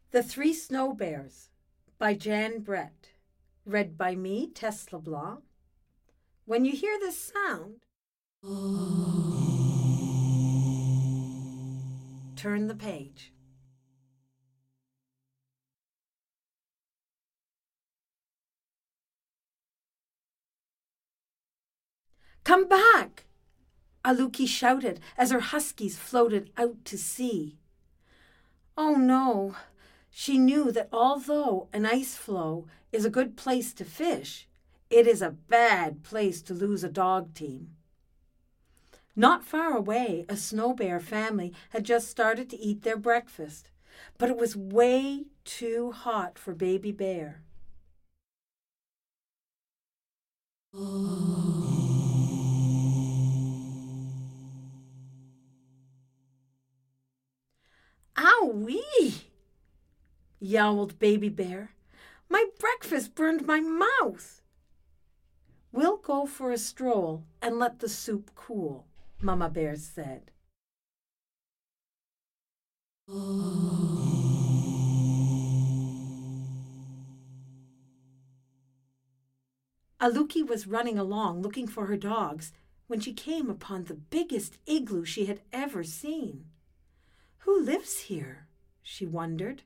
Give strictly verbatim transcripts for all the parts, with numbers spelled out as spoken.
The Three Snow Bears by Jan Brett. Read by me, Tess LeBlanc. When you hear this sound, turn the page. Come back! Aluki shouted as her huskies floated out to sea. Oh no, she knew that although an ice floe is a good place to fish, it is a bad place to lose a dog team. Not far away, a snow bear family had just started to eat their breakfast, but it was way too hot for Baby Bear. Owie! Yowled Baby Bear. My breakfast burned my mouth. We'll go for a stroll and let the soup cool, Mama Bear said. Aluki was running along looking for her dogs when she came upon the biggest igloo she had ever seen. Who lives here? She wondered.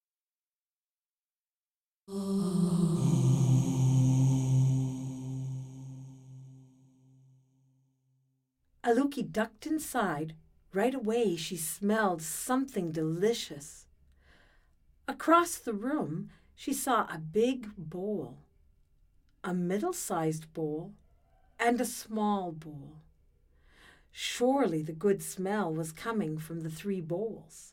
Aluki ducked inside. Right away she smelled something delicious. Across the room she saw a big bowl, a middle-sized bowl, and a small bowl. Surely the good smell was coming from the three bowls.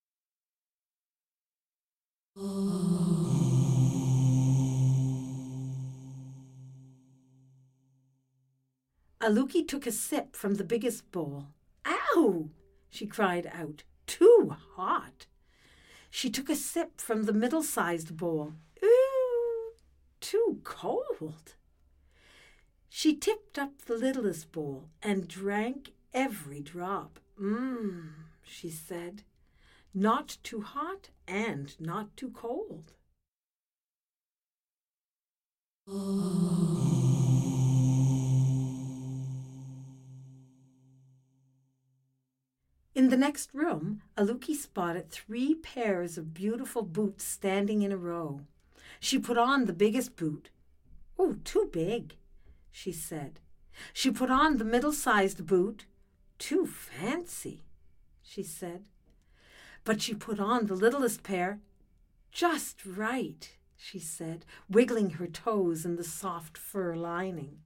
Aluki took a sip from the biggest bowl. Ow! She cried out. Too hot. She took a sip from the middle-sized bowl. Ooh! Too cold. She tipped up the littlest bowl and drank every drop. Mmm, she said. Not too hot and not too cold. In the next room, Aluki spotted three pairs of beautiful boots standing in a row. She put on the biggest boot. Oh, too big, she said. She put on the middle-sized boot. Too fancy, she said. But she put on the littlest pair. Just right, she said, wiggling her toes in the soft fur lining.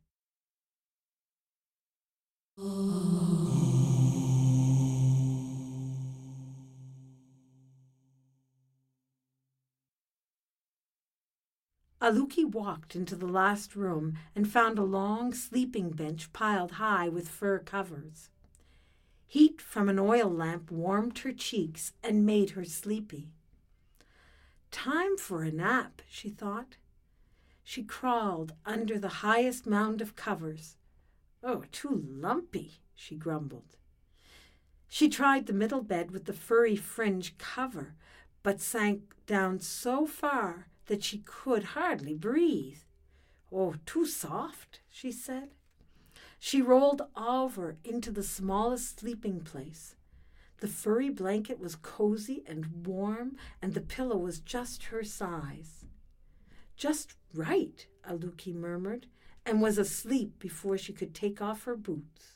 Aluki walked into the last room and found a long sleeping bench piled high with fur covers. Heat from an oil lamp warmed her cheeks and made her sleepy. Time for a nap, she thought. She crawled under the highest mound of covers. Oh, too lumpy, she grumbled. She tried the middle bed with the furry fringe cover, but sank down so far that she could hardly breathe. Oh, too soft, she said. She rolled over into the smallest sleeping place. The furry blanket was cozy and warm, and the pillow was just her size. Just right, Aluki murmured, and was asleep before she could take off her boots.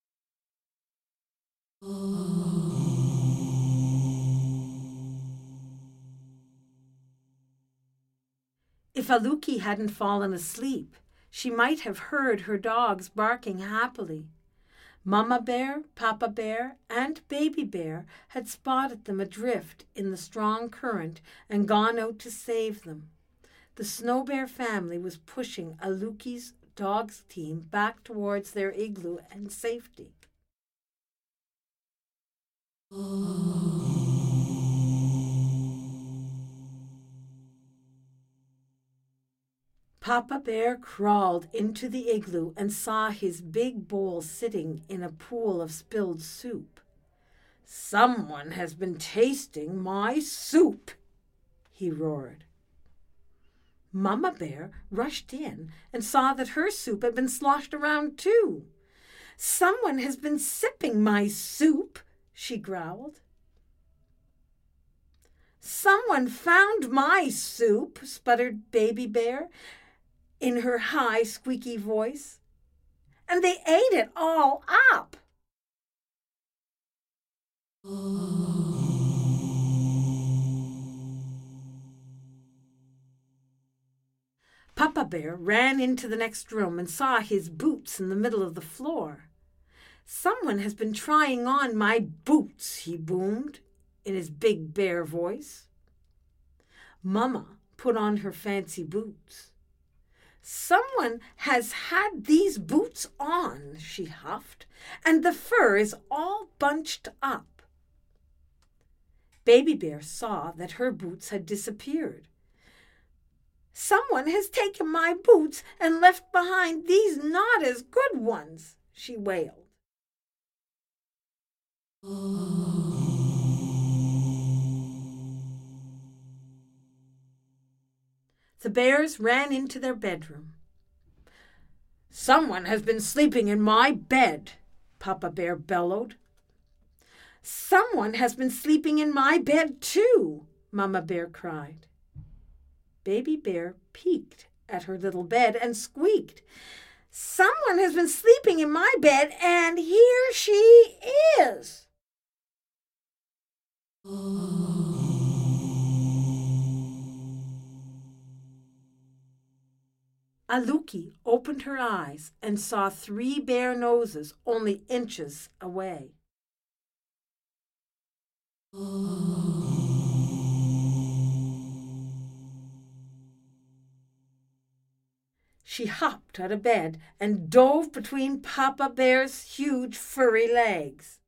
If Aluki hadn't fallen asleep, she might have heard her dogs barking happily. Mama Bear, Papa Bear, and Baby Bear had spotted them adrift in the strong current and gone out to save them. The Snow Bear family was pushing Aluki's dogs team back towards their igloo and safety. Papa Bear crawled into the igloo and saw his big bowl sitting in a pool of spilled soup. Someone has been tasting my soup, he roared. Mama Bear rushed in and saw that her soup had been sloshed around too. Someone has been sipping my soup, she growled. Someone found my soup, sputtered Baby Bear in her high, squeaky voice, and they ate it all up. Papa Bear ran into the next room and saw his boots in the middle of the floor. Someone has been trying on my boots, he boomed in his big bear voice. Mama put on her fancy boots. Someone has had these boots on, she huffed, and the fur is all bunched up. Baby Bear saw that her boots had disappeared. Someone has taken my boots and left behind these not as good ones, she wailed. The bears ran into their bedroom. Someone has been sleeping in my bed, Papa Bear bellowed. Someone has been sleeping in my bed too, Mama Bear cried. Baby Bear peeked at her little bed and squeaked. Someone has been sleeping in my bed, and here she is. Aluki opened her eyes and saw three bear noses only inches away. She hopped out of bed and dove between Papa Bear's huge furry legs.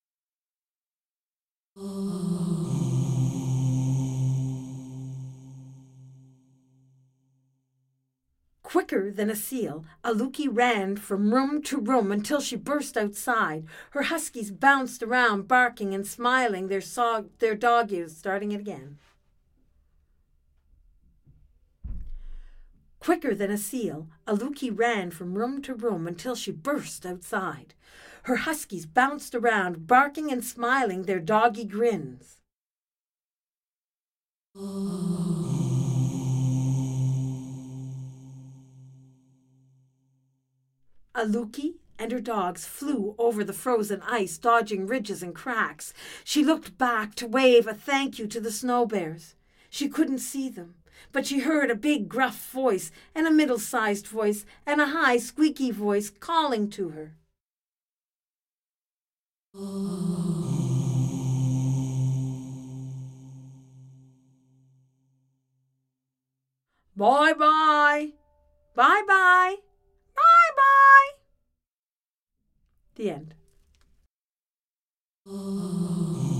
Quicker than a seal, Aluki ran from room to room until she burst outside. Her huskies bounced around, barking and smiling, their, saw, their dog ears starting it again. Quicker than a seal, Aluki ran from room to room until she burst outside. Her huskies bounced around, barking and smiling their doggy grins. Aluki and her dogs flew over the frozen ice, dodging ridges and cracks. She looked back to wave a thank you to the snow bears. She couldn't see them, but she heard a big gruff voice and a middle-sized voice and a high squeaky voice calling to her. Bye-bye, bye-bye, bye-bye. The end.